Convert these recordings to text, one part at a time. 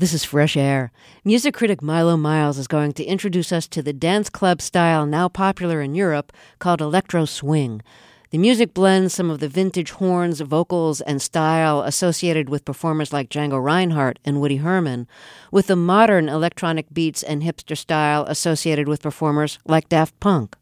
This is Fresh Air. Music critic Milo Miles is going to introduce us to the dance club style now popular in Europe called electro swing. The music blends some of the vintage horns, vocals, and style associated with performers like Django Reinhardt and Woody Herman, with the modern electronic beats and hipster style associated with performers like Daft Punk.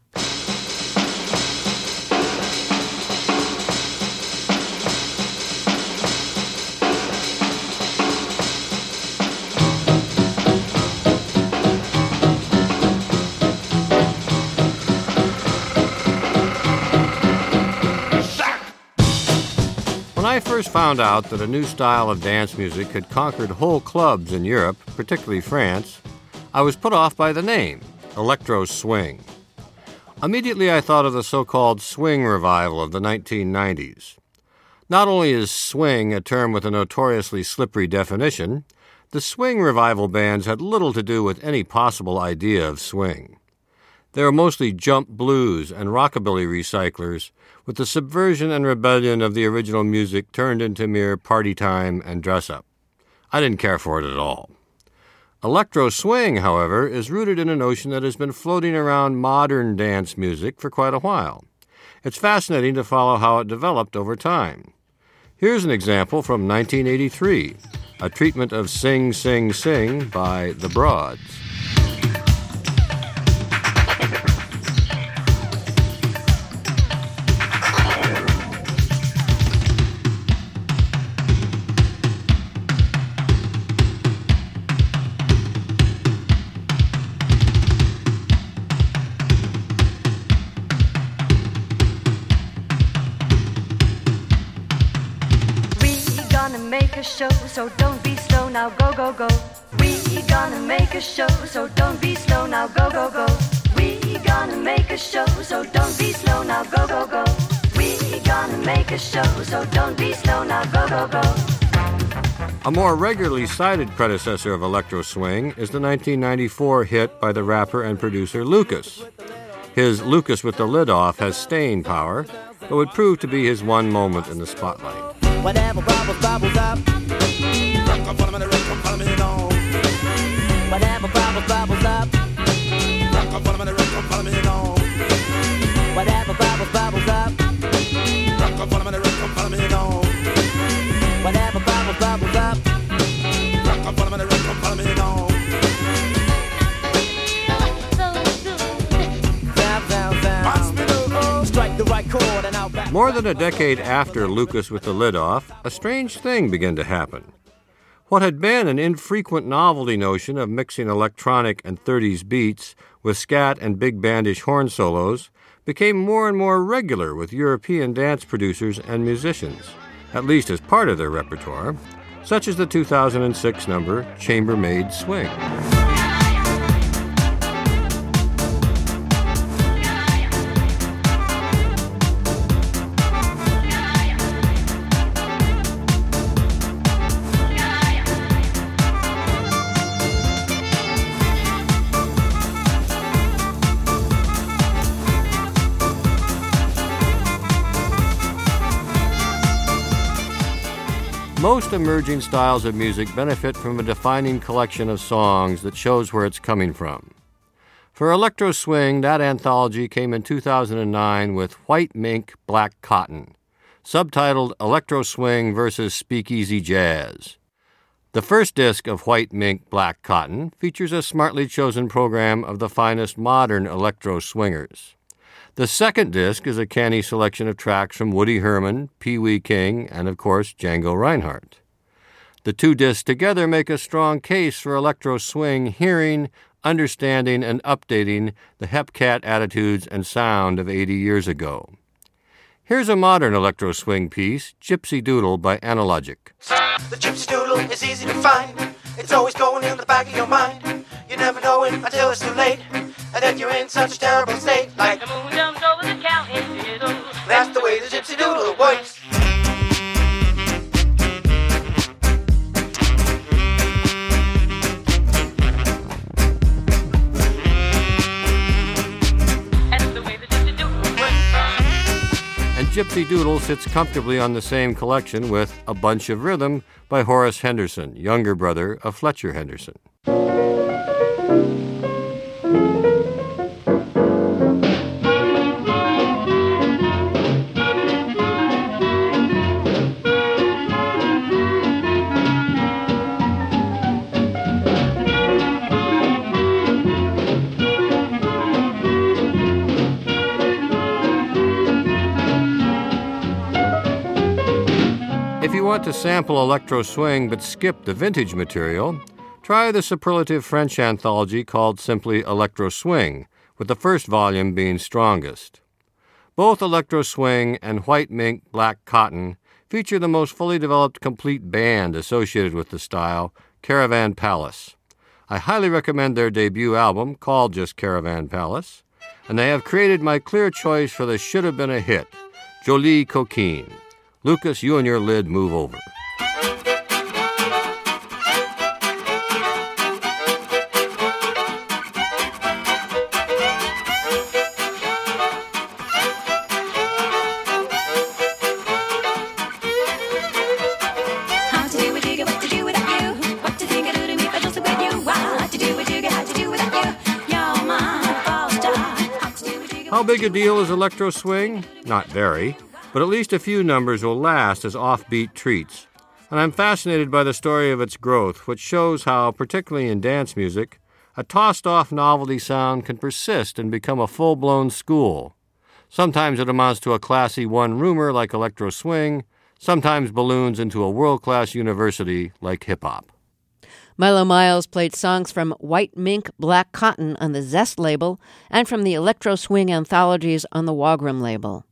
When I first found out that a new style of dance music had conquered whole clubs in Europe, particularly France, I was put off by the name, electro swing. Immediately I thought of the so-called swing revival of the 1990s. Not only is swing a term with a notoriously slippery definition, the swing revival bands had little to do with any possible idea of swing. They were mostly jump blues and rockabilly recyclers, with the subversion and rebellion of the original music turned into mere party time and dress-up. I didn't care for it at all. Electro swing, however, is rooted in a notion that has been floating around modern dance music for quite a while. It's fascinating to follow how it developed over time. Here's an example from 1983, a treatment of Sing, Sing, Sing by The Broads. Make a show, so don't be slow now, go, go, go. We gonna make a show, so don't be slow now, go, go, go. We gonna make a show, so don't be slow now, go, go, go. We gonna make a show, so don't be slow now, go, go, go. A more regularly cited predecessor of electro swing is the 1994 hit by the rapper and producer Lucas. His Lucas with the Lid Off has staying power, but would prove to be his one moment in the spotlight. Whatever bubbles up. Whatever bubbles up. Whatever bubbles up. Whatever bubbles up. Strike the right chord and out back. More than a decade after Lucas with the Lid Off, a strange thing began to happen. What had been an infrequent novelty notion of mixing electronic and 30s beats with scat and big bandish horn solos became more and more regular with European dance producers and musicians, at least as part of their repertoire, such as the 2006 number Chambermaid Swing. Most emerging styles of music benefit from a defining collection of songs that shows where it's coming from. For electro swing, that anthology came in 2009 with White Mink, Black Cotton, subtitled Electro Swing versus Speakeasy Jazz. The first disc of White Mink, Black Cotton features a smartly chosen program of the finest modern electro swingers. The second disc is a canny selection of tracks from Woody Herman, Pee Wee King, and, of course, Django Reinhardt. The two discs together make a strong case for electro swing hearing, understanding, and updating the hepcat attitudes and sound of 80 years ago. Here's a modern electro swing piece, Gypsy Doodle by Analogic. The Gypsy Doodle is easy to find. It's always going in the back of your mind. You never know it until it's too late, and then you're in such a terrible state. Like the moon jumps over the counting fiddle. That's the way the Gypsy Doodle works. Gypsy Doodle sits comfortably on the same collection with A Bunch of Rhythm by Horace Henderson, younger brother of Fletcher Henderson. If you want to sample electro swing but skip the vintage material, try the superlative French anthology called simply Electro Swing, with the first volume being strongest. Both Electro Swing and White Mink Black Cotton feature the most fully developed complete band associated with the style, Caravan Palace. I highly recommend their debut album, called just Caravan Palace, and they have created my clear choice for the should-have-been-a-hit, Jolie Coquine. Lucas, you and your lid move over. How big a deal is electro swing? Not very. But at least a few numbers will last as offbeat treats. And I'm fascinated by the story of its growth, which shows how, particularly in dance music, a tossed-off novelty sound can persist and become a full-blown school. Sometimes it amounts to a classy one-roomer like electro swing, sometimes balloons into a world-class university like hip-hop. Milo Miles played songs from White Mink Black Cotton on the Zest label and from the Electro Swing anthologies on the Wagram label.